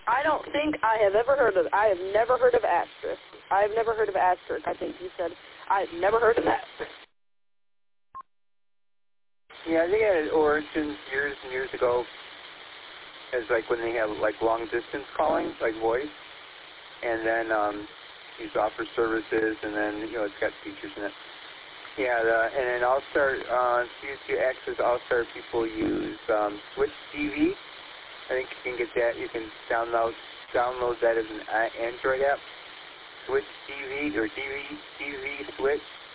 I don't think I have ever heard of. I have never heard of Asterisk. I have never heard of Asterisk. I think you said I've never heard of that. Yeah, I think it had origins years and years ago as like when they have like long distance calling, like voice, and then these offer services, and then it's got features in it. Yeah, and then All-Star, to access All-Star, people use Switch TV. I think you can get that. You can download that as an Android app. Switch TV or TV Switch.